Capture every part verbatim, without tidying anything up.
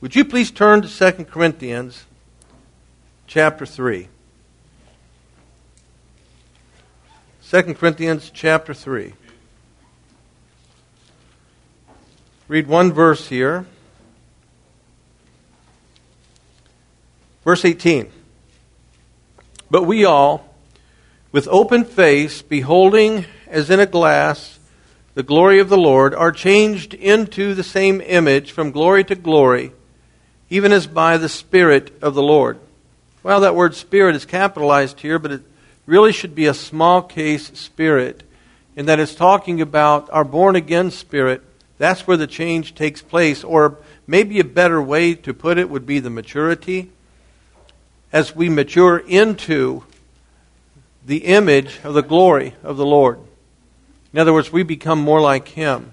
Would you please turn to Second Corinthians chapter three. Second Corinthians chapter three. Read one verse here. Verse eighteen. But we all, with open face, beholding as in a glass the glory of the Lord, are changed into the same image from glory to glory, even as by the Spirit of the Lord. Well, that word Spirit is capitalized here, but it really should be a small case Spirit, in that it's talking about our born-again spirit. That's where the change takes place, or maybe a better way to put it would be the maturity. As we mature into the image of the glory of the Lord. In other words, we become more like Him.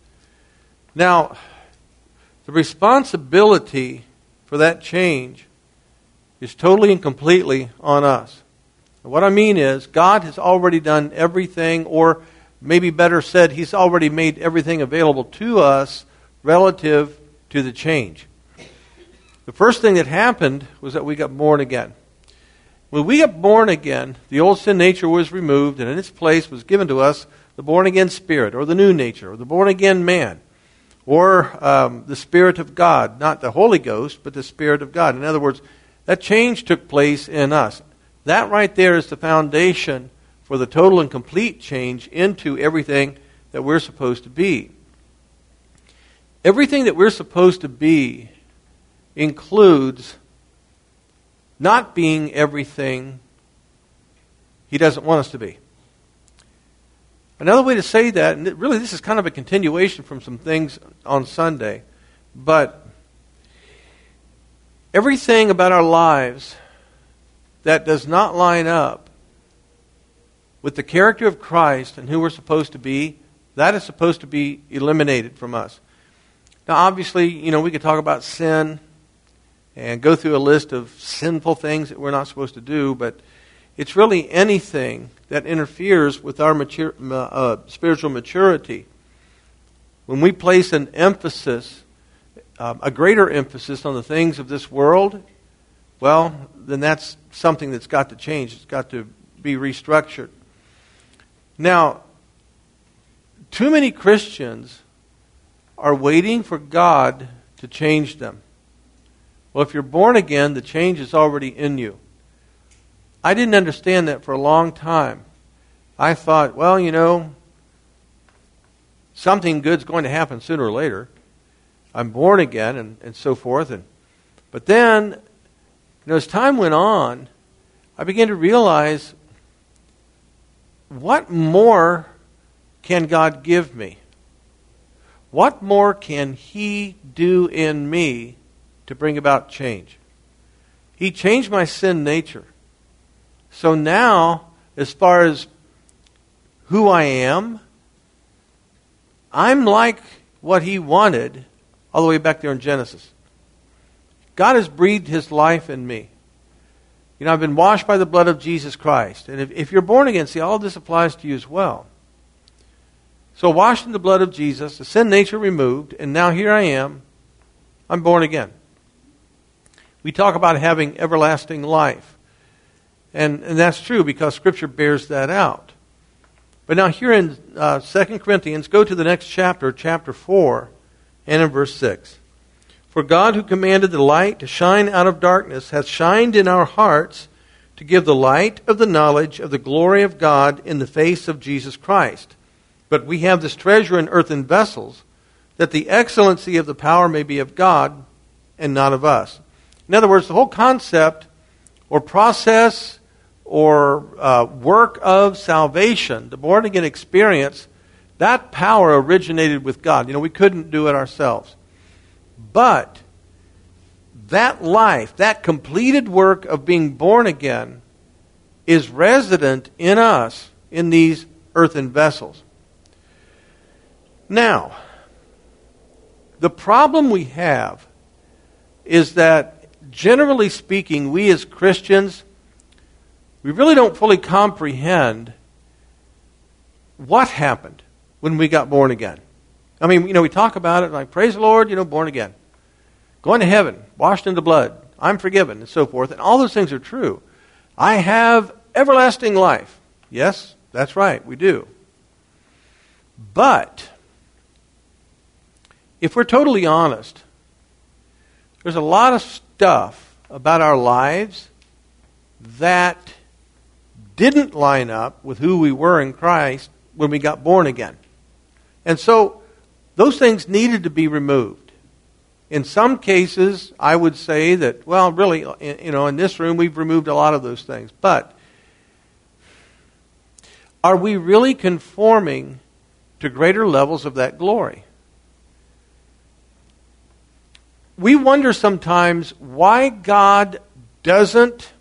Now, the responsibility for that change is totally and completely on us. And what I mean is, God has already done everything, or maybe better said, He's already made everything available to us relative to the change. The first thing that happened was that we got born again. When we got born again, the old sin nature was removed, and in its place was given to us the born-again spirit, or the new nature, or the born-again man, or um, the Spirit of God. Not the Holy Ghost, but the Spirit of God. In other words, that change took place in us. That right there is the foundation for the total and complete change into everything that we're supposed to be. Everything that we're supposed to be includes not being everything He doesn't want us to be. Another way to say that, and really this is kind of a continuation from some things on Sunday, but everything about our lives that does not line up with the character of Christ and who we're supposed to be, that is supposed to be eliminated from us. Now obviously, you know, we could talk about sin and go through a list of sinful things that we're not supposed to do, but it's really anything that interferes with our mature, uh, spiritual maturity. When we place an emphasis, um, a greater emphasis on the things of this world, well, then that's something that's got to change. It's got to be restructured. Now, too many Christians are waiting for God to change them. Well, if you're born again, the change is already in you. I didn't understand that for a long time. I thought, well, you know, something good's going to happen sooner or later. I'm born again and, and so forth. And But then, you know, as time went on, I began to realize, what more can God give me? What more can He do in me to bring about change? He changed my sin nature. So now, as far as who I am, I'm like what He wanted all the way back there in Genesis. God has breathed His life in me. You know, I've been washed by the blood of Jesus Christ. And if, if you're born again, see, all of this applies to you as well. So washed in the blood of Jesus, the sin nature removed, and now here I am. I'm born again. We talk about having everlasting life. And, and that's true because Scripture bears that out. But now here in uh, Second Corinthians, go to the next chapter, chapter four, and in verse six. For God, who commanded the light to shine out of darkness, hath shined in our hearts to give the light of the knowledge of the glory of God in the face of Jesus Christ. But we have this treasure in earthen vessels, that the excellency of the power may be of God and not of us. In other words, the whole concept or process or uh, work of salvation, the born-again experience, that power originated with God. You know, we couldn't do it ourselves. But that life, that completed work of being born again, is resident in us in these earthen vessels. Now, the problem we have is that, generally speaking, we as Christians, we really don't fully comprehend what happened when we got born again. I mean, you know, we talk about it like, praise the Lord, you know, born again. going to heaven, washed in the blood, I'm forgiven, and so forth. And all those things are true. I have everlasting life. Yes, that's right, we do. But if we're totally honest, there's a lot of stuff about our lives that didn't line up with who we were in Christ when we got born again. And so those things needed to be removed. In some cases, I would say that, well, really, you know, in this room we've removed a lot of those things. But are we really conforming to greater levels of that glory? We wonder sometimes why God doesn't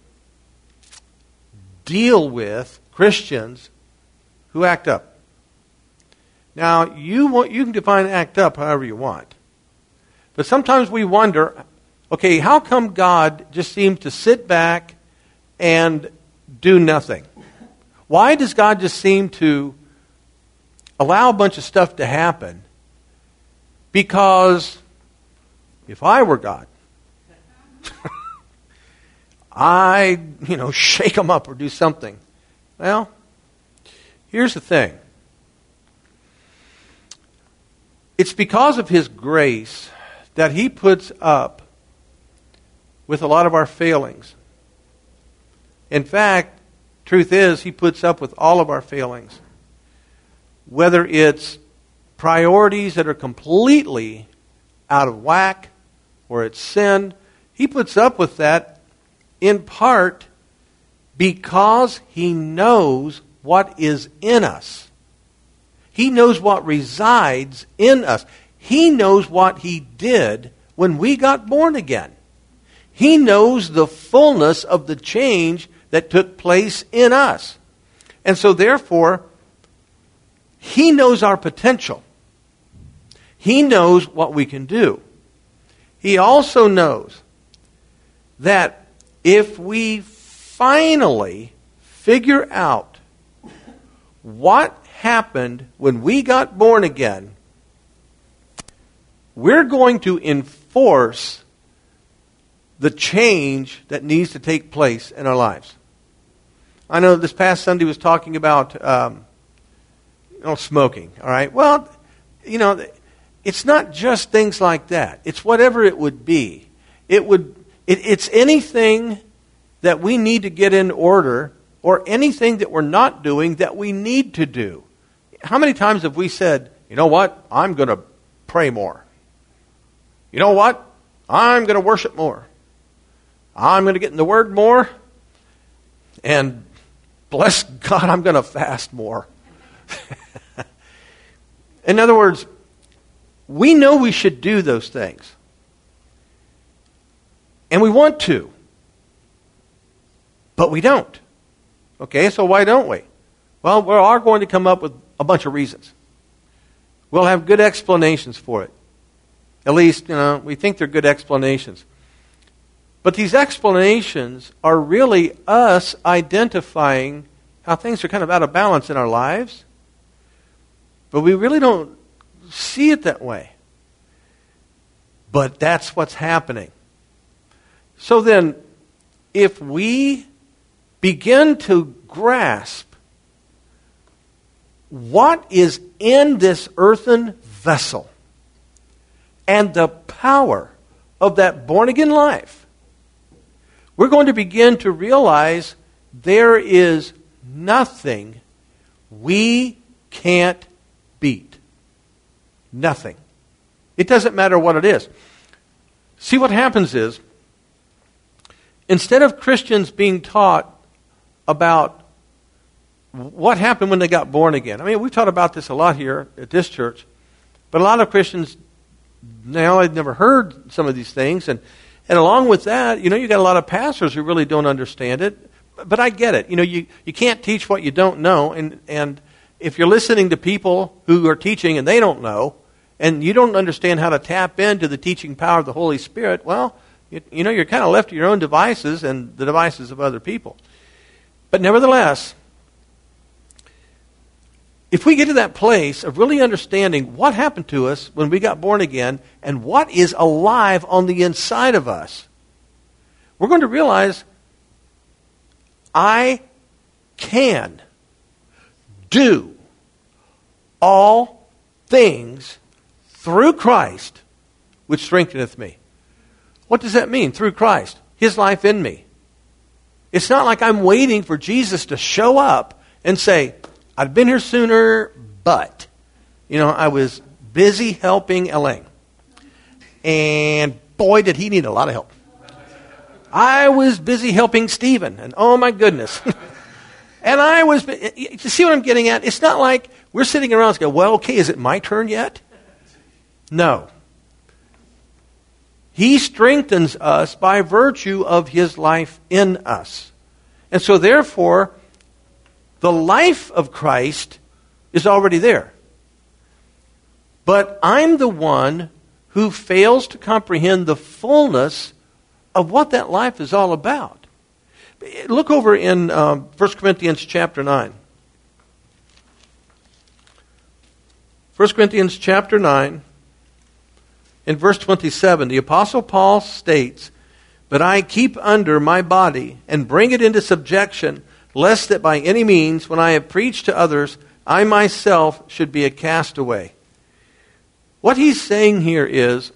deal with Christians who act up. Now, you want, you can define act up however you want. But sometimes we wonder, okay, how come God just seems to sit back and do nothing? Why does God just seem to allow a bunch of stuff to happen? Because if I were God, I, you know, shake them up or do something. Well, here's the thing. It's because of His grace that He puts up with a lot of our failings. In fact, truth is, He puts up with all of our failings. Whether it's priorities that are completely out of whack, or it's sin, He puts up with that in part because He knows what is in us. He knows what resides in us. He knows what He did when we got born again. He knows the fullness of the change that took place in us. And so therefore, He knows our potential. He knows what we can do. He also knows that if we finally figure out what happened when we got born again, we're going to enforce the change that needs to take place in our lives. I know this past Sunday was talking about um, you know, smoking. All right. Well, you know, it's not just things like that. It's whatever it would be. It would. It, it's anything that we need to get in order, or anything that we're not doing that we need to do. How many times have we said, you know what, I'm going to pray more. You know what, I'm going to worship more. I'm going to get in the Word more. And bless God, I'm going to fast more. In other words, we know we should do those things. And we want to. But we don't. Okay, so why don't we? Well, we are going to come up with a bunch of reasons. We'll have good explanations for it. At least, you know, we think they're good explanations. But these explanations are really us identifying how things are kind of out of balance in our lives. But we really don't see it that way. But that's what's happening. So then, if we begin to grasp what is in this earthen vessel and the power of that born-again life, we're going to begin to realize there is nothing we can't beat. Nothing. It doesn't matter what it is. See, what happens is, instead of Christians being taught about what happened when they got born again. I mean, we've taught about this a lot here at this church. But a lot of Christians, now they've never heard some of these things. And, and along with that, you know, you got a lot of pastors who really don't understand it. But I get it. You know, you, you can't teach what you don't know. And, and if you're listening to people who are teaching and they don't know, and you don't understand how to tap into the teaching power of the Holy Spirit, well, you, you know, you're kind of left to your own devices and the devices of other people. But nevertheless, if we get to that place of really understanding what happened to us when we got born again and what is alive on the inside of us, we're going to realize I can do all things through Christ, which strengtheneth me. What does that mean? Through Christ, His life in me. It's not like I'm waiting for Jesus to show up and say, I'd been here sooner, but, you know, I was busy helping Elaine. And boy, did he need a lot of help. I was busy helping Stephen, and oh my goodness. And I was, you see what I'm getting at? It's not like we're sitting around and go, well, okay, is it my turn yet? No. He strengthens us by virtue of His life in us. And so therefore, the life of Christ is already there. But I'm the one who fails to comprehend the fullness of what that life is all about. Look over in um, First Corinthians chapter nine. First Corinthians chapter nine, in verse twenty-seven, the Apostle Paul states, "But I keep under my body and bring it into subjection, lest that by any means, when I have preached to others, I myself should be a castaway." What he's saying here is,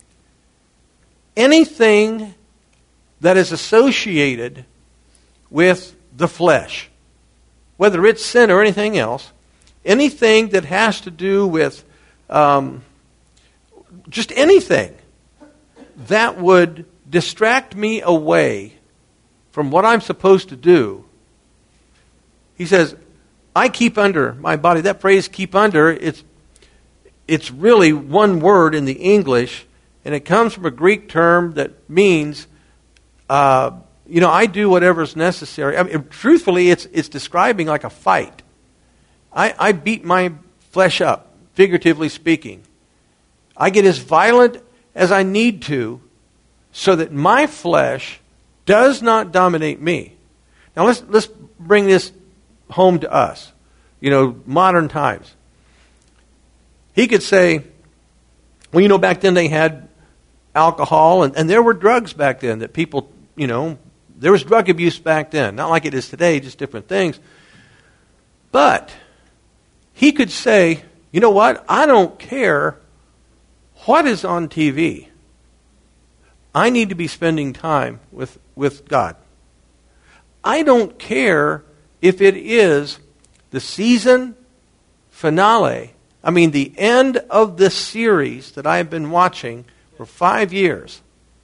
anything that is associated with the flesh, whether it's sin or anything else, anything that has to do with um, just anything that would distract me away from what I'm supposed to do, he says, I keep under my body. That phrase, keep under, it's, it's really one word in the English, and it comes from a Greek term that means, uh, you know, I do whatever's necessary. I mean, truthfully, it's it's describing like a fight. I, I beat my flesh up, figuratively speaking. I get as violent as I need to so that my flesh does not dominate me. Now let's let's bring this home to us. You know, modern times. He could say, well, you know, back then they had alcohol and, and there were drugs back then that people, you know, there was drug abuse back then. Not like it is today, just different things. But he could say, you know what? I don't care what is on T V. I need to be spending time with, with God. I don't care if it is the season finale. I mean, the end of this series that I've been watching for five years.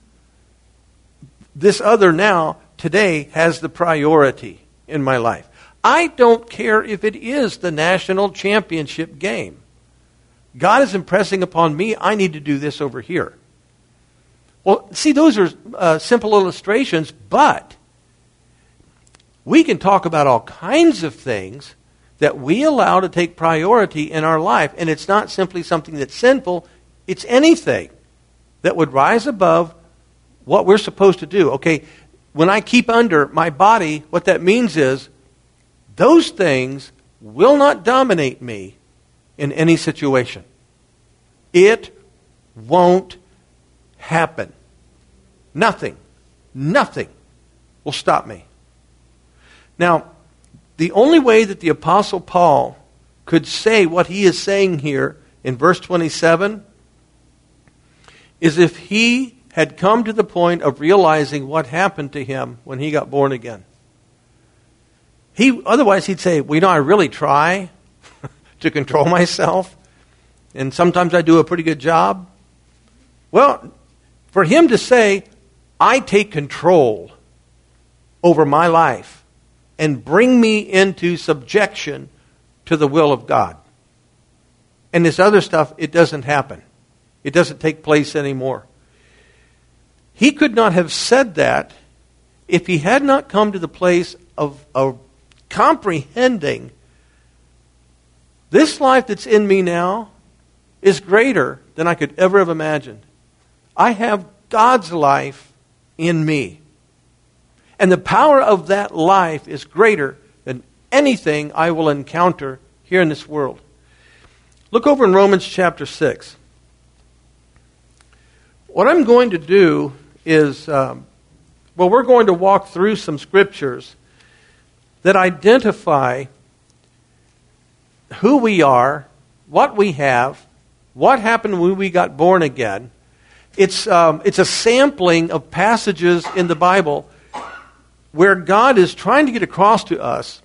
This other now, today, has the priority in my life. I don't care if it is the national championship game. God is impressing upon me, I need to do this over here. Well, see, those are uh, simple illustrations, but we can talk about all kinds of things that we allow to take priority in our life. And it's not simply something that's sinful. It's anything that would rise above what we're supposed to do. Okay, when I keep under my body, what that means is those things will not dominate me in any situation. It won't happen. Nothing, nothing will stop me. Now, the only way that the Apostle Paul could say what he is saying here in verse twenty-seven is if he had come to the point of realizing what happened to him when he got born again. He, otherwise he'd say, well, you know, I really try to control myself, and sometimes I do a pretty good job. Well, for him to say, I take control over my life and bring me into subjection to the will of God. And this other stuff, it doesn't happen. It doesn't take place anymore. He could not have said that if he had not come to the place of, of comprehending this life that's in me now is greater than I could ever have imagined. I have God's life in me. And the power of that life is greater than anything I will encounter here in this world. Look over in Romans chapter six. What I'm going to do is, um, well, we're going to walk through some scriptures that identify who we are, what we have, what happened when we got born again. It's um, it's a sampling of passages in the Bible where God is trying to get across to us,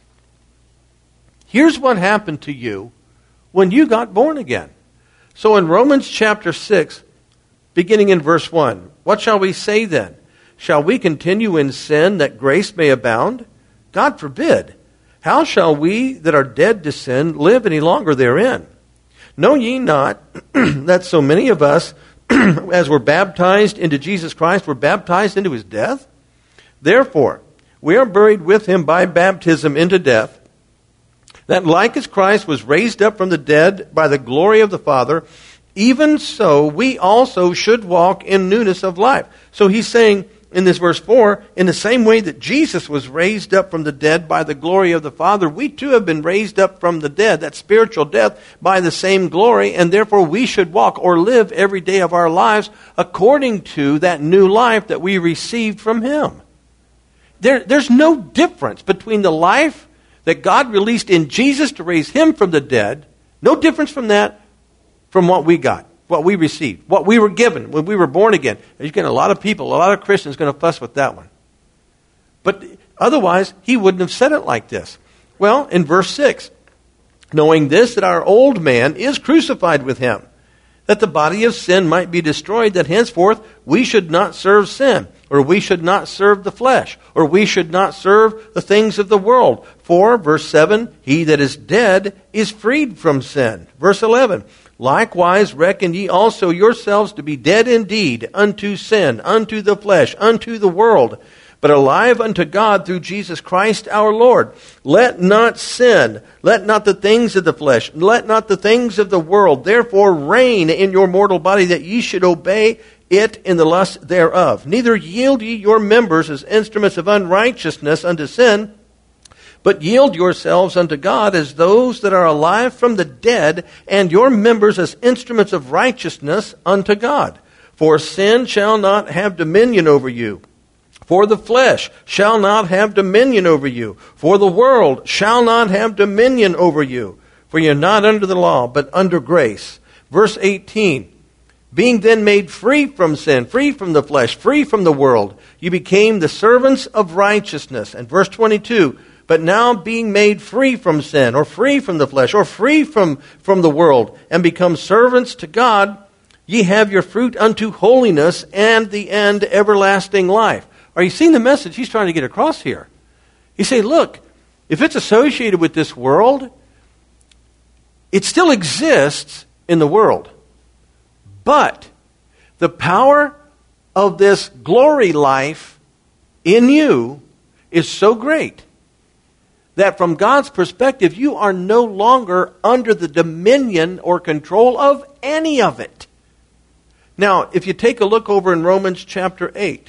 here's what happened to you when you got born again. So in Romans chapter six, beginning in verse one, what shall we say then? Shall we continue in sin that grace may abound? God forbid. How shall we that are dead to sin live any longer therein? Know ye not that so many of us, as were baptized into Jesus Christ, were baptized into his death? Therefore, we are buried with him by baptism into death, that like as Christ was raised up from the dead by the glory of the Father, even so we also should walk in newness of life. So he's saying in this verse four, in the same way that Jesus was raised up from the dead by the glory of the Father, we too have been raised up from the dead, that spiritual death, by the same glory, and therefore we should walk or live every day of our lives according to that new life that we received from him. There, there's no difference between the life that God released in Jesus to raise him from the dead, no difference from that, from what we got, what we received, what we were given when we were born again. There's getting a lot of people, a lot of Christians going to fuss with that one. But otherwise, he wouldn't have said it like this. Well, in verse six, knowing this, that our old man is crucified with him, that the body of sin might be destroyed, that henceforth we should not serve sin, or we should not serve the flesh, or we should not serve the things of the world. For, verse seven, he that is dead is freed from sin. Verse eleven, likewise reckon ye also yourselves to be dead indeed unto sin, unto the flesh, unto the world, but alive unto God through Jesus Christ our Lord. Let not sin, let not the things of the flesh, let not the things of the world, therefore reign in your mortal body, that ye should obey it in the lust thereof. Neither yield ye your members as instruments of unrighteousness unto sin, but yield yourselves unto God as those that are alive from the dead, and your members as instruments of righteousness unto God. For sin shall not have dominion over you. For the flesh shall not have dominion over you. For the world shall not have dominion over you. For ye are not under the law, but under grace. Verse eighteen, being then made free from sin, free from the flesh, free from the world, you became the servants of righteousness. And verse twenty-two, but now being made free from sin, or free from the flesh, or free from, from the world, and become servants to God, ye have your fruit unto holiness, and the end everlasting life. Are you seeing the message he's trying to get across here? He's saying, look, if it's associated with this world, it still exists in the world. But the power of this glory life in you is so great that from God's perspective, you are no longer under the dominion or control of any of it. Now, if you take a look over in Romans chapter eight,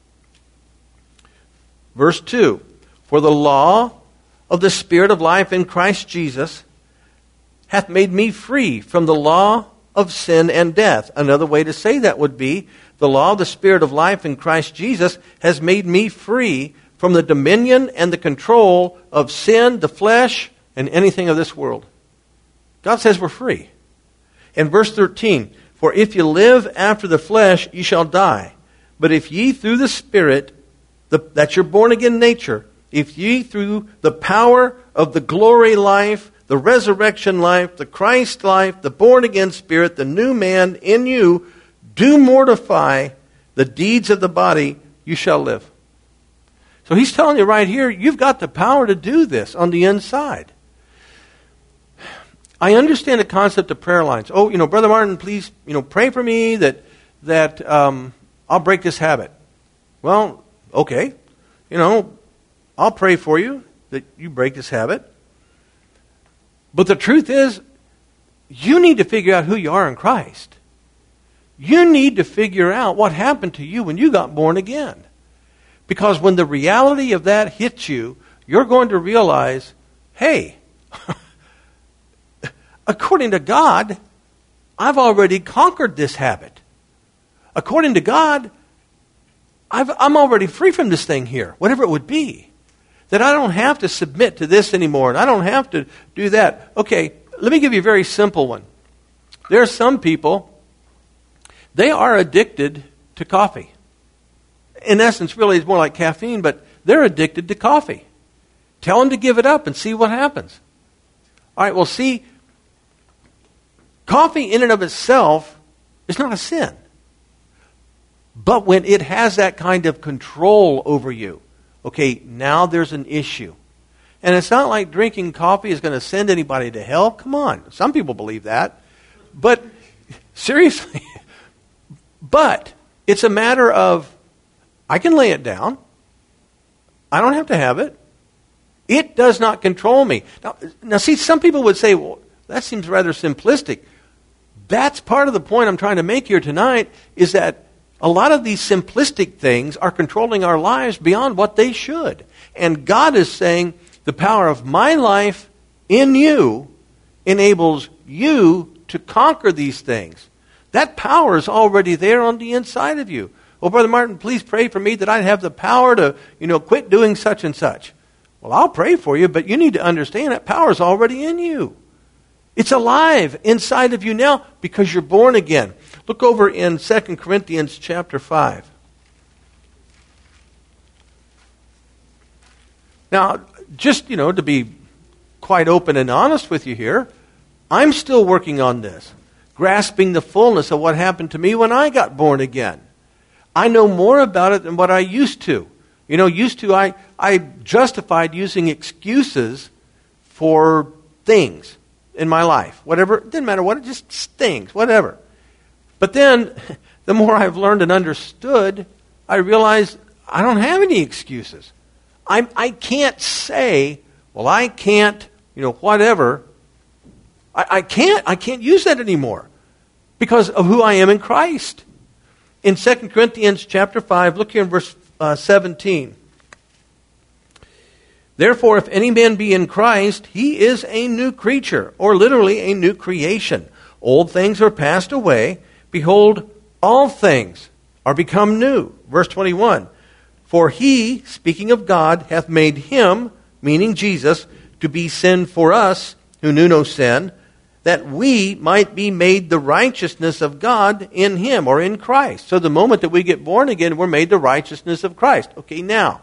verse two, for the law of the Spirit of life in Christ Jesus hath made me free from the law of sin and death. Another way to say that would be, the law of the Spirit of life in Christ Jesus has made me free from the dominion and the control of sin, the flesh, and anything of this world. God says we're free. In verse thirteen, for if you live after the flesh, ye shall die. But if ye through the Spirit, the, that's your born-again nature, if ye through the power of the glory life, the resurrection life, the Christ life, the born-again Spirit, the new man in you, do mortify the deeds of the body, you shall live. So he's telling you right here, you've got the power to do this on the inside. I understand the concept of prayer lines. Oh, you know, Brother Martin, please, you know, pray for me that that um, I'll break this habit. Well, okay, you know, I'll pray for you that you break this habit. But the truth is, you need to figure out who you are in Christ. You need to figure out what happened to you when you got born again. Because when the reality of that hits you, you're going to realize, hey, according to God, I've already conquered this habit. According to God, I've, I'm already free from this thing here, whatever it would be. That I don't have to submit to this anymore, and I don't have to do that. Okay, let me give you a very simple one. There are some people, they are addicted to coffee. In essence, really, it's more like caffeine, but they're addicted to coffee. Tell them to give it up and see what happens. All right, well, see, coffee in and of itself is not a sin. But when it has that kind of control over you, okay, now there's an issue. And it's not like drinking coffee is going to send anybody to hell. Come on. Some people believe that. But seriously, but it's a matter of, I can lay it down. I don't have to have it. It does not control me. Now, now see, some people would say, well, that seems rather simplistic. That's part of the point I'm trying to make here tonight, is that a lot of these simplistic things are controlling our lives beyond what they should. And God is saying, the power of my life in you enables you to conquer these things. That power is already there on the inside of you. Oh, Brother Martin, please pray for me that I'd have the power to, you know, quit doing such and such. Well, I'll pray for you, but you need to understand that power is already in you. It's alive inside of you now because you're born again. Look over in Second Corinthians chapter five. Now, just, you know, to be quite open and honest with you here, I'm still working on this, grasping the fullness of what happened to me when I got born again. I know more about it than what I used to. You know, used to I, I justified using excuses for things in my life. Whatever, it didn't matter what, it just things, whatever. But then, the more I've learned and understood, I realized I don't have any excuses. I'm, I can't say, well, I can't, you know, whatever. I, I can't, I can't use that anymore because of who I am in Christ. In Second Corinthians chapter five, look here in verse uh, seventeen. Therefore, if any man be in Christ, he is a new creature, or literally a new creation. Old things are passed away. Behold, all things are become new. Verse twenty-one. For he, speaking of God, hath made him, meaning Jesus, to be sin for us, who knew no sin, that we might be made the righteousness of God in him, or in Christ. So the moment that we get born again, we're made the righteousness of Christ. Okay, now,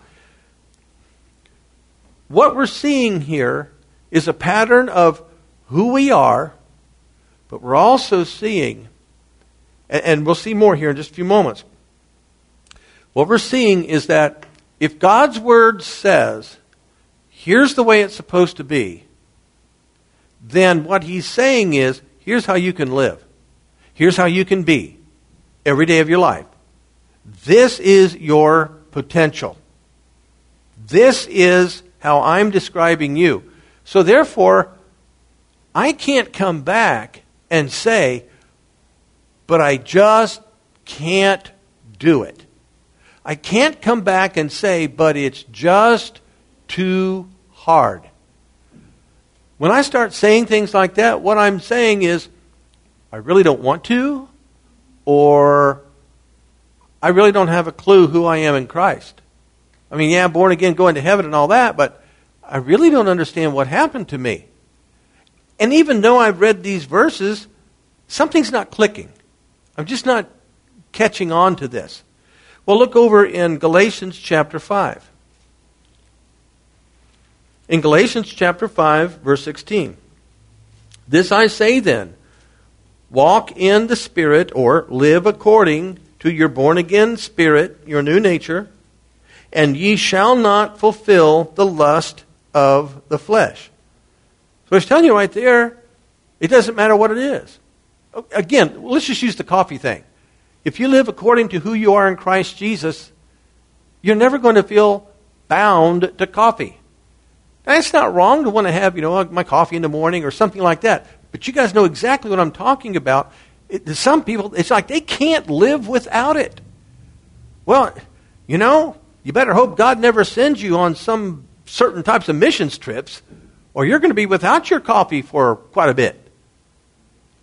what we're seeing here is a pattern of who we are, but we're also seeing, and we'll see more here in just a few moments, what we're seeing is that if God's Word says, here's the way it's supposed to be, then what He's saying is, here's how you can live. Here's how you can be every day of your life. This is your potential. This is how I'm describing you. So therefore, I can't come back and say, but I just can't do it. I can't come back and say, but it's just too hard. When I start saying things like that, what I'm saying is, I really don't want to, or I really don't have a clue who I am in Christ. I mean, yeah, born again, going to heaven and all that, but I really don't understand what happened to me. And even though I've read these verses, something's not clicking. I'm just not catching on to this. Well, look over in Galatians chapter five. In Galatians chapter five, verse sixteen. This I say then, walk in the Spirit, or live according to your born-again spirit, your new nature, and ye shall not fulfill the lust of the flesh. So he's telling you right there, it doesn't matter what it is. Again, let's just use the coffee thing. If you live according to who you are in Christ Jesus, you're never going to feel bound to coffee. Now, it's not wrong to want to have, you know, my coffee in the morning or something like that. But you guys know exactly what I'm talking about. It, some people, it's like they can't live without it. Well, you know, you better hope God never sends you on some certain types of missions trips, or you're going to be without your coffee for quite a bit.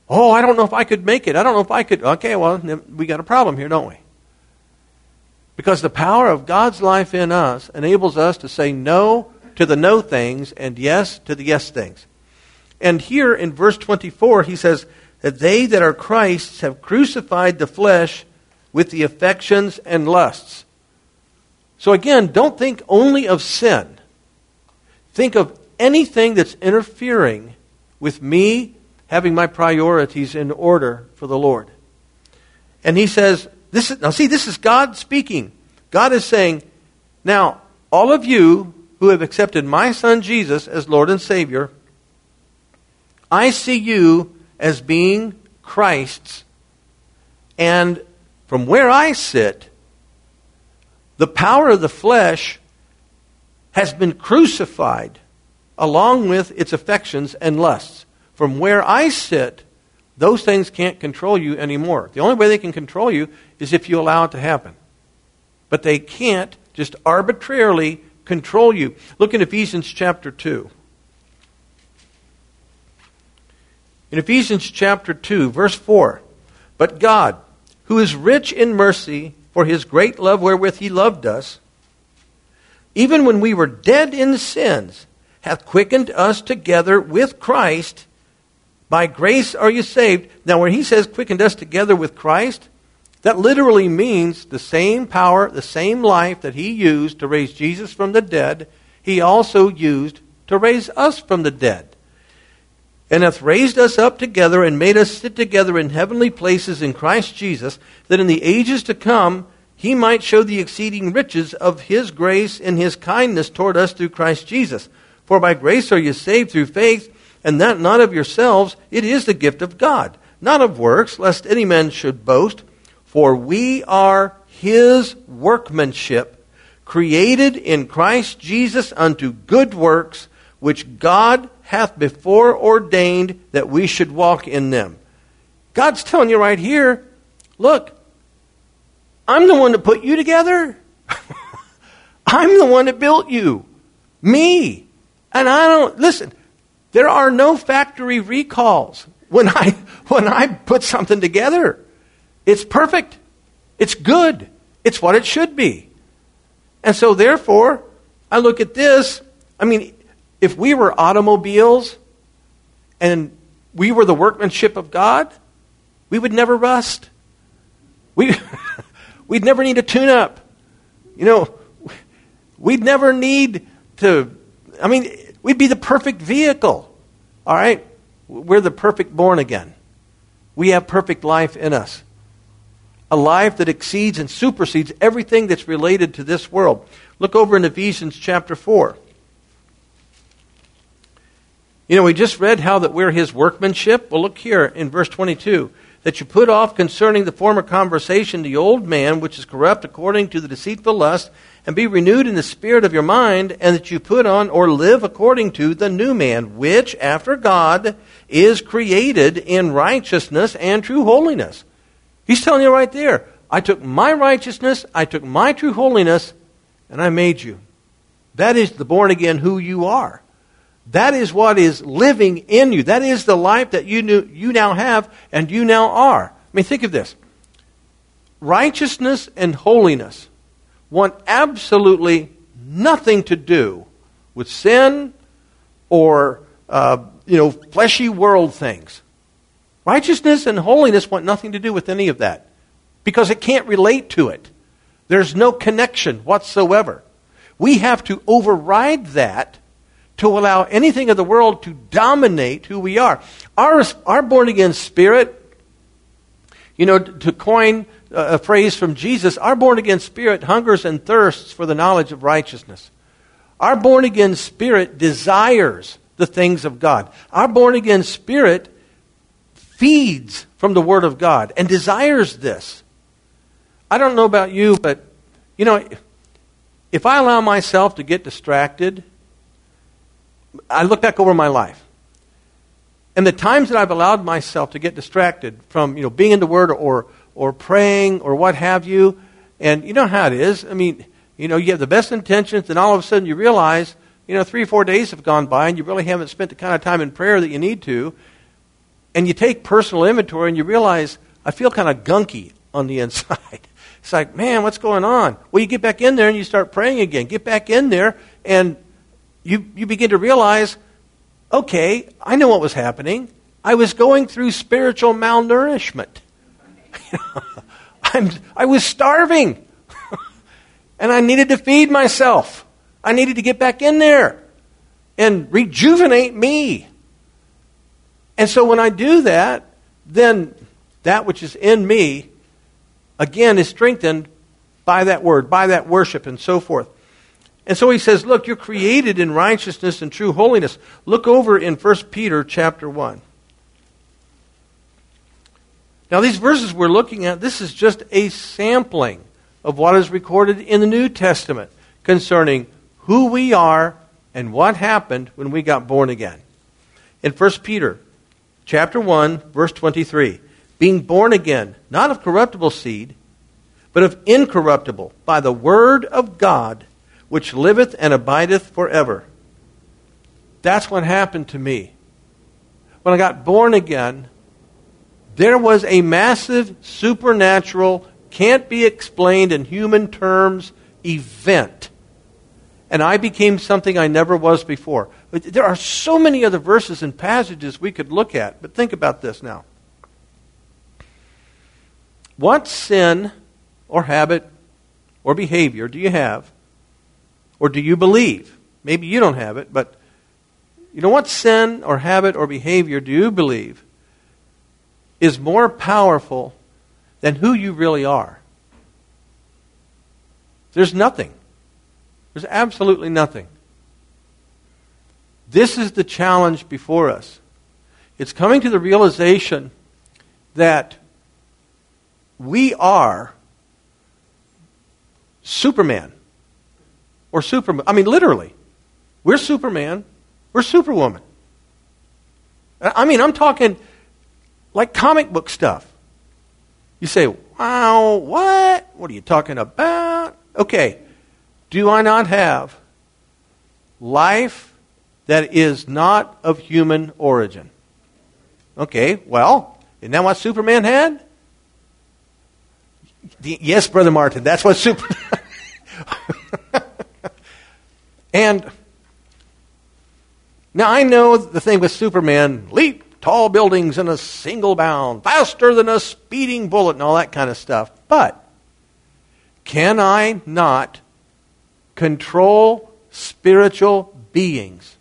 Oh, I don't know if I could make it. I don't know if I could. Okay, well, we got a problem here, don't we? Because the power of God's life in us enables us to say no to the no things and yes to the yes things. And here in verse twenty-four, he says that they that are Christ's have crucified the flesh with the affections and lusts. So again, don't think only of sin. Think of anything that's interfering with me having my priorities in order for the Lord. And he says, this is, now see, this is God speaking. God is saying, now, all of you who have accepted my Son Jesus as Lord and Savior, I see you as being Christ's. And from where I sit, the power of the flesh has been crucified along with its affections and lusts. From where I sit, those things can't control you anymore. The only way they can control you is if you allow it to happen. But they can't just arbitrarily control you. Look in Ephesians chapter two. In Ephesians chapter two, verse four, but God, who is rich in mercy for his great love wherewith he loved us, even when we were dead in sins, hath quickened us together with Christ. By grace are you saved. Now when he says quickened us together with Christ, that literally means the same power, the same life that he used to raise Jesus from the dead, he also used to raise us from the dead. And hath raised us up together and made us sit together in heavenly places in Christ Jesus, that in the ages to come he might show the exceeding riches of his grace and his kindness toward us through Christ Jesus. For by grace are you saved through faith, and that not of yourselves, it is the gift of God, not of works, lest any man should boast. For we are his workmanship, created in Christ Jesus unto good works, which God hath before ordained that we should walk in them. God's telling you right here, look, I'm the one that put you together. I'm the one that built you. Me. And I don't, listen, there are no factory recalls when I when I put something together. It's perfect. It's good. It's what it should be. And so therefore, I look at this, I mean, if we were automobiles and we were the workmanship of God, we would never rust. We, we'd never need a tune-up. You know, we'd never need to, I mean, we'd be the perfect vehicle. All right? We're the perfect born again. We have perfect life in us. A life that exceeds and supersedes everything that's related to this world. Look over in Ephesians chapter four. You know, we just read how that we're his workmanship. Well, look here in verse twenty-two. That you put off concerning the former conversation the old man, which is corrupt according to the deceitful lust, and be renewed in the spirit of your mind, and that you put on or live according to the new man, which after God is created in righteousness and true holiness. He's telling you right there, I took my righteousness, I took my true holiness, and I made you. That is the born again who you are. That is what is living in you. That is the life that you knew, you now have and you now are. I mean, think of this. Righteousness and holiness want absolutely nothing to do with sin or uh, you know fleshy world things. Righteousness and holiness want nothing to do with any of that because it can't relate to it. There's no connection whatsoever. We have to override that to allow anything of the world to dominate who we are. Our, our born-again spirit, you know, to coin a phrase from Jesus, our born-again spirit hungers and thirsts for the knowledge of righteousness. Our born-again spirit desires the things of God. Our born-again spirit feeds from the Word of God and desires this. I don't know about you, but, you know, if I allow myself to get distracted, I look back over my life. And the times that I've allowed myself to get distracted from, you know, being in the Word or or praying or what have you, and you know how it is. I mean, you know, you have the best intentions, and all of a sudden you realize, you know, three or four days have gone by, and you really haven't spent the kind of time in prayer that you need to. And you take personal inventory and you realize, I feel kind of gunky on the inside. It's like, man, what's going on? Well, you get back in there and you start praying again. Get back in there and you, you begin to realize, okay, I know what was happening. I was going through spiritual malnourishment. I'm, I was starving. And I needed to feed myself. I needed to get back in there and rejuvenate me. And so when I do that, then that which is in me, again, is strengthened by that word, by that worship, and so forth. And so he says, look, you're created in righteousness and true holiness. Look over in First Peter chapter one. Now, these verses we're looking at, this is just a sampling of what is recorded in the New Testament concerning who we are and what happened when we got born again. In First Peter chapter one, verse twenty-three, being born again, not of corruptible seed, but of incorruptible, by the word of God, which liveth and abideth forever. That's what happened to me. When I got born again, there was a massive, supernatural, can't be explained in human terms event. And I became something I never was before. There are so many other verses and passages we could look at, but think about this now. What sin or habit or behavior do you have, or do you believe? Maybe you don't have it, but you know what sin or habit or behavior do you believe is more powerful than who you really are? There's nothing. There's absolutely nothing. This is the challenge before us. It's coming to the realization that we are Superman or Superman. I mean, literally. We're Superman. We're Superwoman. I mean, I'm talking like comic book stuff. You say, wow, what? What are you talking about? Okay. Do I not have life that is not of human origin? Okay, well, isn't that what Superman had? Yes, Brother Martin, that's what Super... And now I know the thing with Superman, leap tall buildings in a single bound, faster than a speeding bullet and all that kind of stuff. But can I not control spiritual beings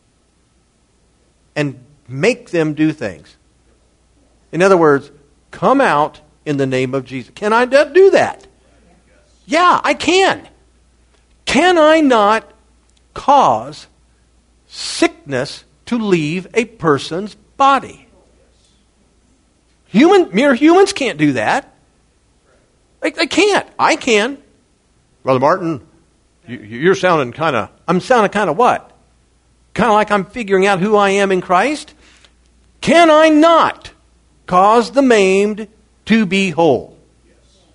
and make them do things? In other words, come out in the name of Jesus. Can I do that? Yeah, I can. Can I not cause sickness to leave a person's body? Human, mere humans can't do that. They, they can't. I can. Brother Martin, you, you're sounding kind of, I'm sounding kind of what? Kind of like I'm figuring out who I am in Christ? Can I not cause the maimed to be whole? Yes.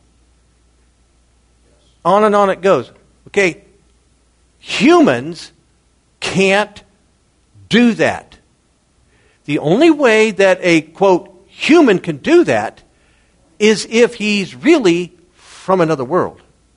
Yes. On and on it goes. Okay, humans can't do that. The only way that a, quote, human can do that is if he's really from another world.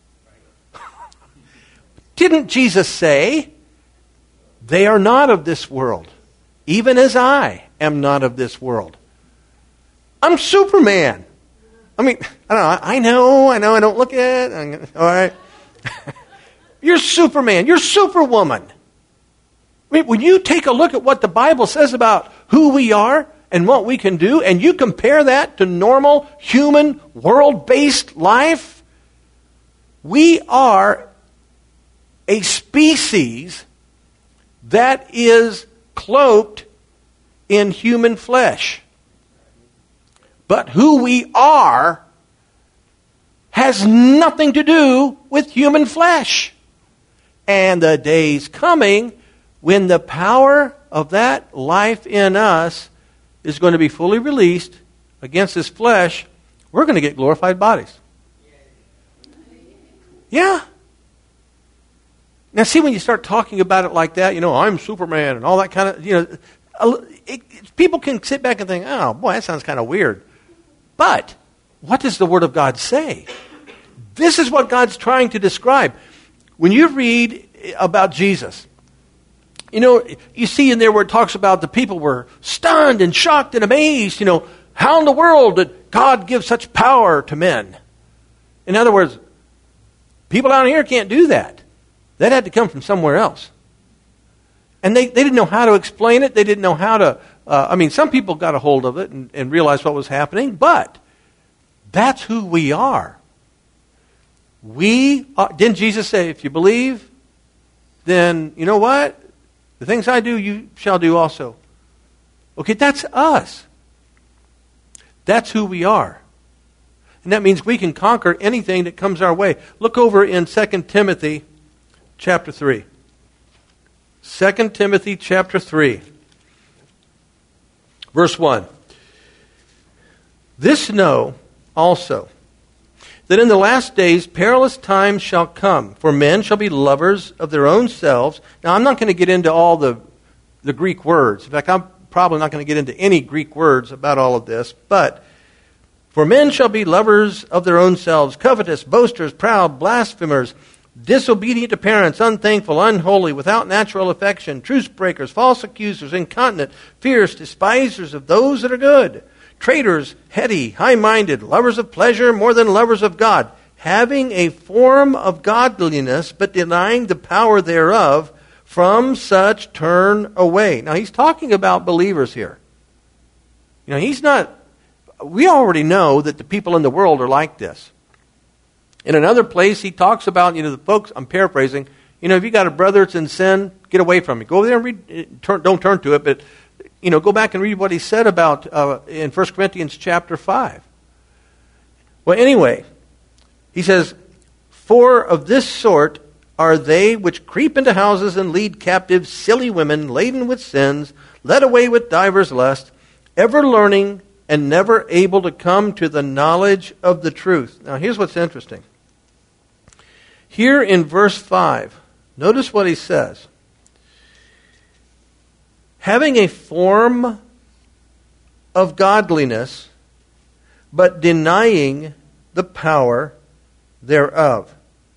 Didn't Jesus say, they are not of this world, even as I am not of this world? I'm Superman. I mean, I don't know, I know, I know, I don't look at it. All right. You're Superman. You're Superwoman. I mean, when you take a look at what the Bible says about who we are and what we can do, and you compare that to normal, human, world-based life, we are a species that is cloaked in human flesh. But who we are has nothing to do with human flesh. And the day's coming when the power of that life in us is going to be fully released against this flesh. We're going to get glorified bodies. Yeah. Now see, when you start talking about it like that, you know, I'm Superman and all that kind of, you know, it, people can sit back and think, oh, boy, that sounds kind of weird. But what does the Word of God say? This is what God's trying to describe. When you read about Jesus, you know, you see in there where it talks about the people were stunned and shocked and amazed. You know, how in the world did God give such power to men? In other words, people down here can't do that. That had to come from somewhere else. And they, they didn't know how to explain it. They didn't know how to, uh, I mean, some people got a hold of it and, and realized what was happening, but that's who we are. We are, didn't Jesus say, if you believe, then you know what? The things I do, you shall do also. Okay, that's us. That's who we are. And that means we can conquer anything that comes our way. Look over in Second Timothy chapter three. Second Timothy chapter three. Verse one. This know also, that in the last days perilous times shall come, for men shall be lovers of their own selves. Now, I'm not going to get into all the, the Greek words. In fact, I'm probably not going to get into any Greek words about all of this. But, for men shall be lovers of their own selves, covetous, boasters, proud, blasphemers, disobedient to parents, unthankful, unholy, without natural affection, truce breakers, false accusers, incontinent, fierce, despisers of those that are good, traitors, heady, high-minded, lovers of pleasure more than lovers of God, having a form of godliness, but denying the power thereof. From such turn away. Now, he's talking about believers here. You know, he's not, we already know that the people in the world are like this. In another place, he talks about, you know, the folks, I'm paraphrasing, you know, if you got a brother that's in sin, get away from it. Go over there and read, turn, don't turn to it, but you know, go back and read what he said about uh, in First Corinthians chapter five. Well, anyway, he says, for of this sort are they which creep into houses and lead captive silly women laden with sins, led away with divers lusts, ever learning and never able to come to the knowledge of the truth. Now, here's what's interesting. Here in verse five, notice what he says. Having a form of godliness, but denying the power thereof.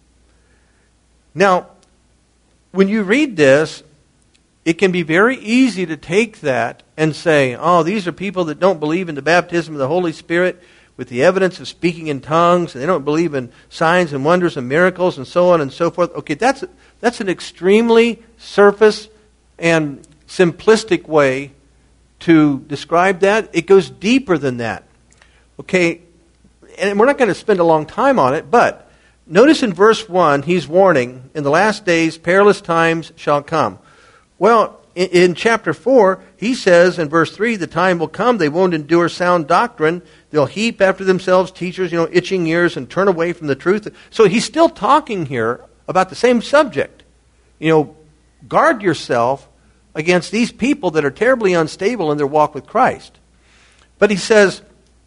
Now, when you read this, it can be very easy to take that and say, oh, these are people that don't believe in the baptism of the Holy Spirit with the evidence of speaking in tongues, and they don't believe in signs and wonders and miracles and so on and so forth. Okay, that's that's an extremely surface and simplistic way to describe that. It goes deeper than that. Okay, and we're not going to spend a long time on it, but notice in verse one, he's warning, in the last days perilous times shall come. Well, in, in chapter four, he says in verse three, the time will come, they won't endure sound doctrine, they'll heap after themselves teachers, you know, itching ears, and turn away from the truth. So he's still talking here about the same subject. You know, guard yourself against these people that are terribly unstable in their walk with Christ. But he says,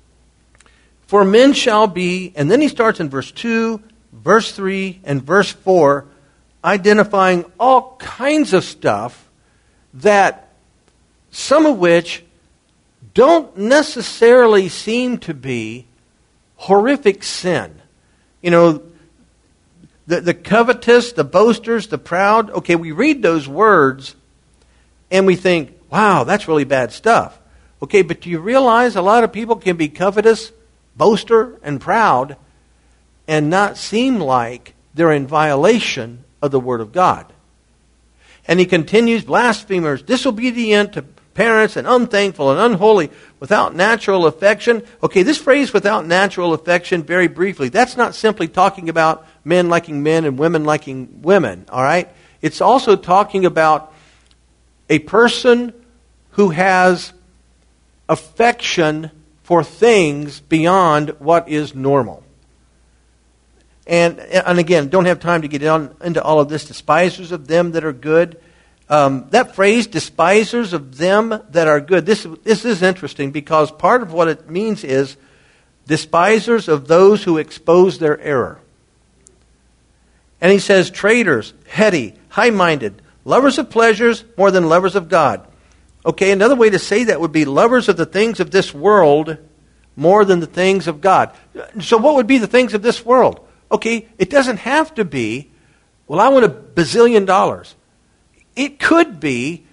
for men shall be, and then he starts in verse two, verse three, and verse four, identifying all kinds of stuff that, some of which don't necessarily seem to be horrific sin. You know, the, the covetous, the boasters, the proud. Okay, we read those words and we think, wow, that's really bad stuff. Okay, but do you realize a lot of people can be covetous, boaster, and proud and not seem like they're in violation of the Word of God? And he continues, blasphemers, disobedient to parents, and unthankful and unholy, without natural affection. Okay, this phrase, without natural affection, very briefly, that's not simply talking about men liking men and women liking women, all right? It's also talking about a person who has affection for things beyond what is normal. And, and again, don't have time to get on, into all of this. Despisers of them that are good. Um, that phrase, despisers of them that are good, this, this is interesting because part of what it means is despisers of those who expose their error. And he says traitors, heady, high-minded, lovers of pleasures more than lovers of God. Okay, another way to say that would be lovers of the things of this world more than the things of God. So what would be the things of this world? Okay, it doesn't have to be, well, I want a bazillion dollars. It could be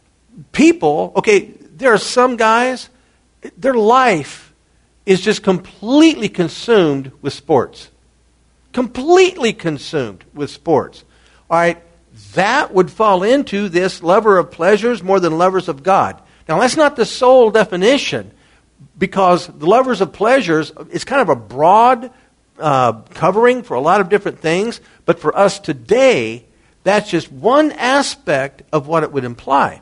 people, okay, there are some guys, their life is just completely consumed with sports. Completely consumed with sports. All right, that would fall into this lover of pleasures more than lovers of God. Now, that's not the sole definition, because the lovers of pleasures is kind of a broad uh, covering for a lot of different things, but for us today, that's just one aspect of what it would imply.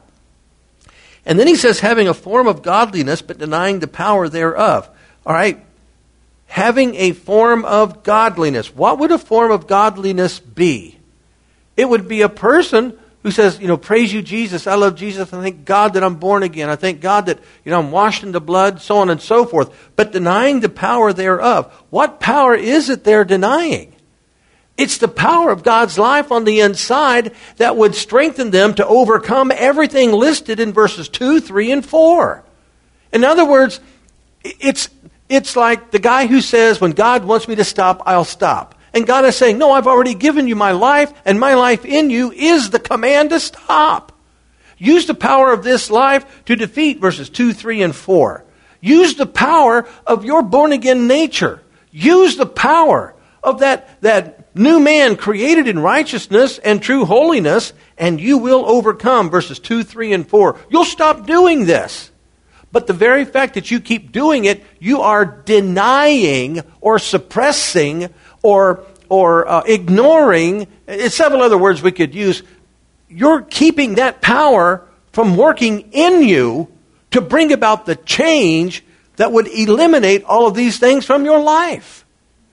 And then he says, having a form of godliness, but denying the power thereof. All right, having a form of godliness. What would a form of godliness be? It would be a person who says, you know, praise you, Jesus. I love Jesus. I thank God that I'm born again. I thank God that, you know, I'm washed in the blood, so on and so forth. But denying the power thereof. What power is it they're denying? It's the power of God's life on the inside that would strengthen them to overcome everything listed in verses two, three, and four. In other words, it's, it's like the guy who says, when God wants me to stop, I'll stop. And God is saying, no, I've already given you my life, and my life in you is the command to stop. Use the power of this life to defeat verses two, three, and four. Use the power of your born-again nature. Use the power of that, that new man created in righteousness and true holiness, and you will overcome verses two, three, and four. You'll stop doing this. But the very fact that you keep doing it, you are denying or suppressing or or uh, ignoring, it's several other words we could use. You're keeping that power from working in you to bring about the change that would eliminate all of these things from your life.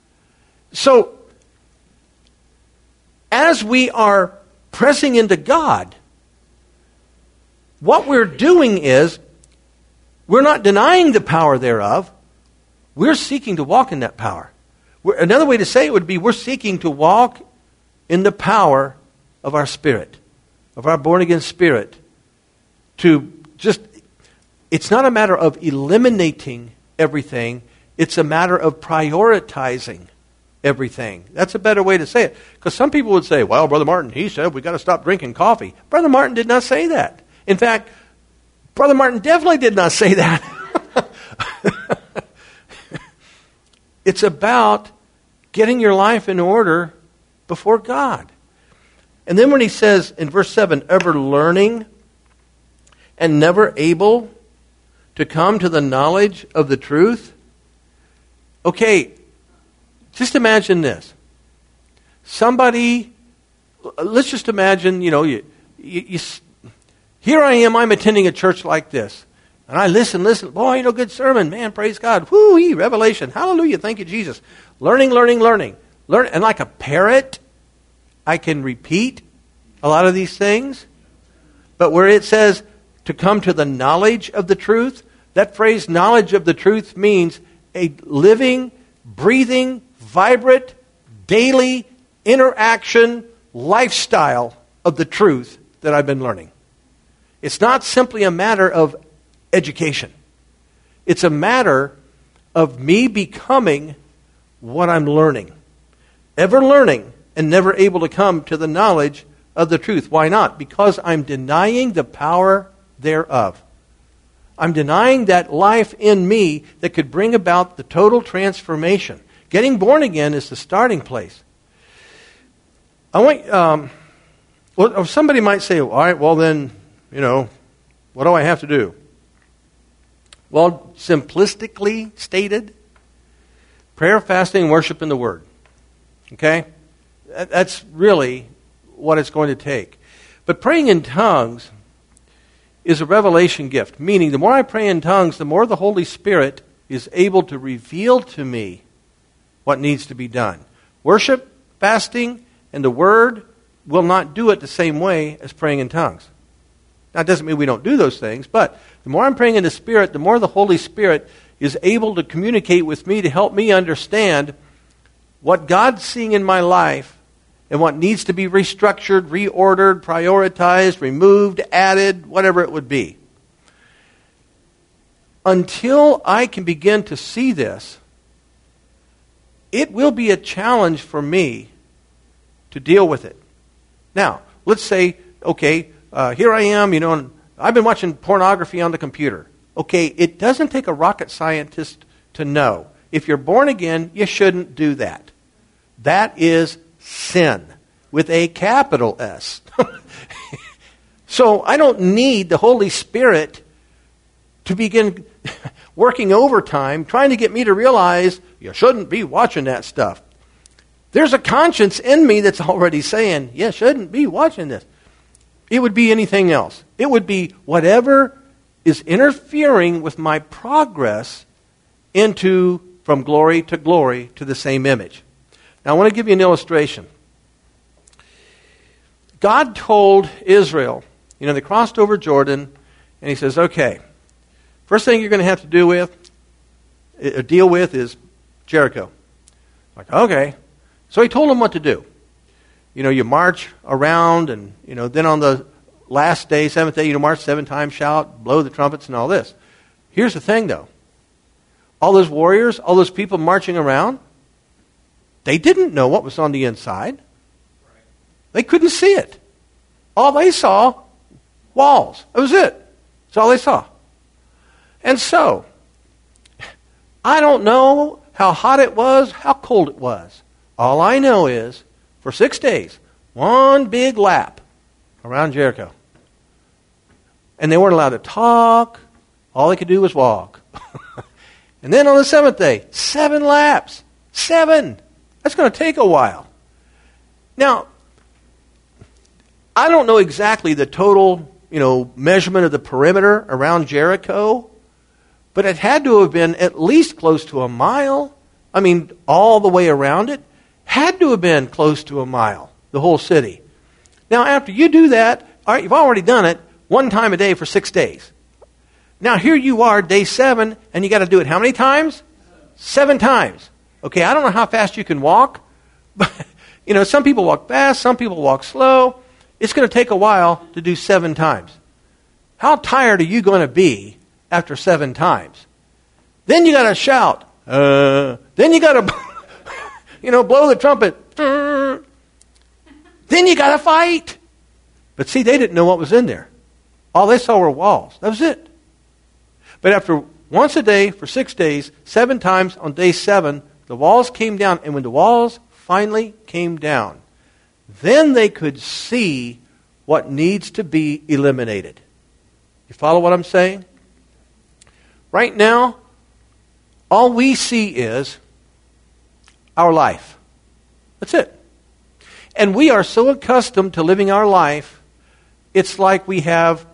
So, as we are pressing into God, what we're doing is, we're not denying the power thereof, we're seeking to walk in that power. We're, another way to say it would be, we're seeking to walk in the power of our spirit, of our born-again spirit. To just, it's not a matter of eliminating everything, it's a matter of prioritizing everything. That's a better way to say it. Because some people would say, well, Brother Martin, he said we got to stop drinking coffee. Brother Martin did not say that. In fact, Brother Martin definitely did not say that. It's about getting your life in order before God. And then when he says in verse seven, ever learning and never able to come to the knowledge of the truth. Okay, just imagine this. Somebody, let's just imagine, you know, you, you, you here I am, I'm attending a church like this. And I listen, listen. Boy, you know, good sermon. Man, praise God. Woo-wee, revelation. Hallelujah. Thank you, Jesus. Learning, learning, learning. Learn, and like a parrot, I can repeat a lot of these things. But where it says to come to the knowledge of the truth, that phrase, knowledge of the truth, means a living, breathing, vibrant, daily interaction, lifestyle of the truth that I've been learning. It's not simply a matter of education. It's a matter of me becoming what I'm learning. Ever learning and never able to come to the knowledge of the truth. Why not? Because I'm denying the power thereof. I'm denying that life in me that could bring about the total transformation. Getting born again is the starting place. I want, um, well, somebody might say, all right, well then, you know, what do I have to do? Well, simplistically stated, prayer, fasting, worship, and the Word. Okay? That's really what it's going to take. But praying in tongues is a revelation gift, meaning the more I pray in tongues, the more the Holy Spirit is able to reveal to me what needs to be done. Worship, fasting, and the Word will not do it the same way as praying in tongues. Now, it doesn't mean we don't do those things, but the more I'm praying in the Spirit, the more the Holy Spirit is able to communicate with me to help me understand what God's seeing in my life and what needs to be restructured, reordered, prioritized, removed, added, whatever it would be. until I can begin to see this, it will be a challenge for me to deal with it. Now, let's say, okay, uh, here I am, you know, and I've been watching pornography on the computer. Okay, it doesn't take a rocket scientist to know. If you're born again, you shouldn't do that. That is sin with a capital S. So I don't need the Holy Spirit to begin working overtime, trying to get me to realize you shouldn't be watching that stuff. There's a conscience in me that's already saying, you shouldn't be watching this. It would be anything else. It would be whatever is interfering with my progress into from glory to glory to the same image. Now I want to give you an illustration. God told Israel, you know, they crossed over Jordan, and he says, okay, first thing you're going to have to do with, uh, deal with is Jericho. Like, okay. So he told them what to do. You know, you march around, and, you know, then on the last day, seventh day, you know, march seven times, shout, blow the trumpets, and all this. Here's the thing, though. All those warriors, all those people marching around, they didn't know what was on the inside. They couldn't see it. All they saw, walls. That was it. That's all they saw. And so, I don't know how hot it was, how cold it was. All I know is, for six days, one big lap around Jericho. And they weren't allowed to talk. All they could do was walk. And then on the seventh day, seven laps. Seven. That's going to take a while. Now, I don't know exactly the total, you know, measurement of the perimeter around Jericho, but it had to have been at least close to a mile. I mean, all the way around it had to have been close to a mile, the whole city. Now, after you do that, all right, you've already done it one time a day for six days. Now, here you are, day seven, and you got to do it how many times? Seven times. Okay, I don't know how fast you can walk, but, you know, some people walk fast, some people walk slow. It's going to take a while to do seven times. How tired are you going to be after seven times? Then you got to shout. Uh, then you got to, you know, blow the trumpet. Then you got to fight. But see, they didn't know what was in there. All they saw were walls. That was it. But after once a day for six days, seven times on day seven, the walls came down. And when the walls finally came down, then they could see what needs to be eliminated. You follow what I'm saying? Right now, all we see is our life. That's it. And we are so accustomed to living our life, it's like we have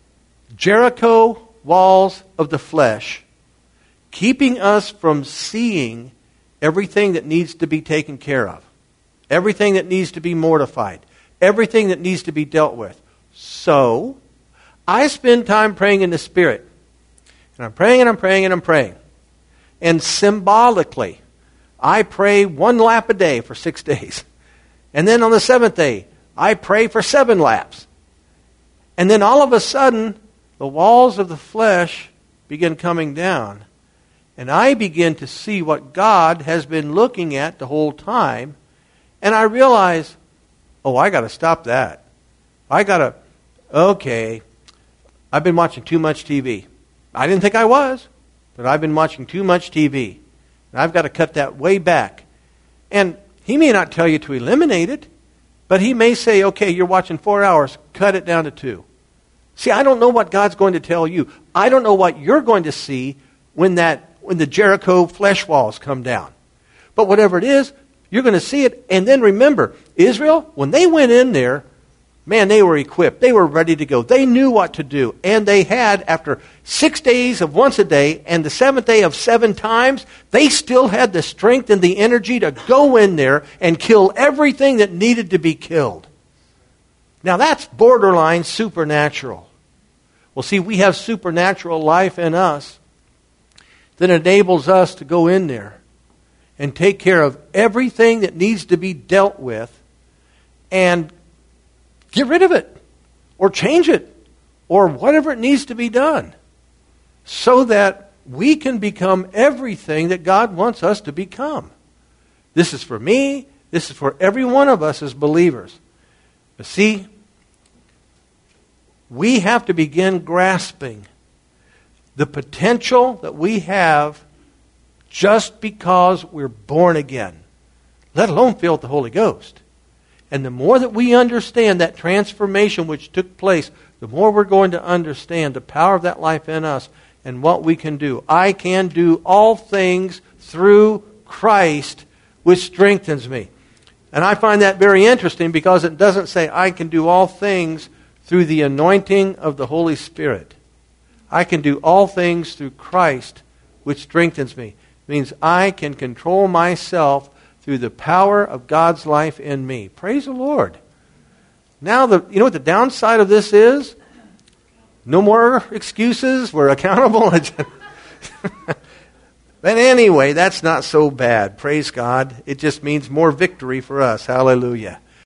Jericho walls of the flesh keeping us from seeing everything that needs to be taken care of. Everything that needs to be mortified. Everything that needs to be dealt with. So, I spend time praying in the Spirit. And I'm praying and I'm praying and I'm praying. And symbolically, I pray one lap a day for six days. And then on the seventh day, I pray for seven laps. And then all of a sudden, the walls of the flesh begin coming down. And I begin to see what God has been looking at the whole time. And I realize, oh, I got to stop that. I got to, okay, I've been watching too much T V. I didn't think I was, but I've been watching too much T V. And I've got to cut that way back. And he may not tell you to eliminate it, but he may say, okay, you're watching four hours, cut it down to two. See, I don't know what God's going to tell you. I don't know what you're going to see when that when the Jericho flesh walls come down. But whatever it is, you're going to see it. And then remember, Israel, when they went in there, man, they were equipped. They were ready to go. They knew what to do. And they had, after six days of once a day and the seventh day of seven times, they still had the strength and the energy to go in there and kill everything that needed to be killed. Now that's borderline supernatural. Well, see, we have supernatural life in us that enables us to go in there and take care of everything that needs to be dealt with and get rid of it or change it or whatever it needs to be done. so that we can become everything that God wants us to become. This is for me. This is for every one of us as believers. But see, we have to begin grasping the potential that we have just because we're born again, let alone filled with the Holy Ghost. And the more that we understand that transformation which took place, the more we're going to understand the power of that life in us and what we can do. I can do all things through Christ, which strengthens me. And I find that very interesting because it doesn't say I can do all things through the anointing of the Holy Spirit. I can do all things through Christ, which strengthens me. It means I can control myself through the power of God's life in me. Praise the Lord. Now, the you know what the downside of this is? No more excuses. We're accountable. But anyway, that's not so bad. Praise God. It just means more victory for us. Hallelujah.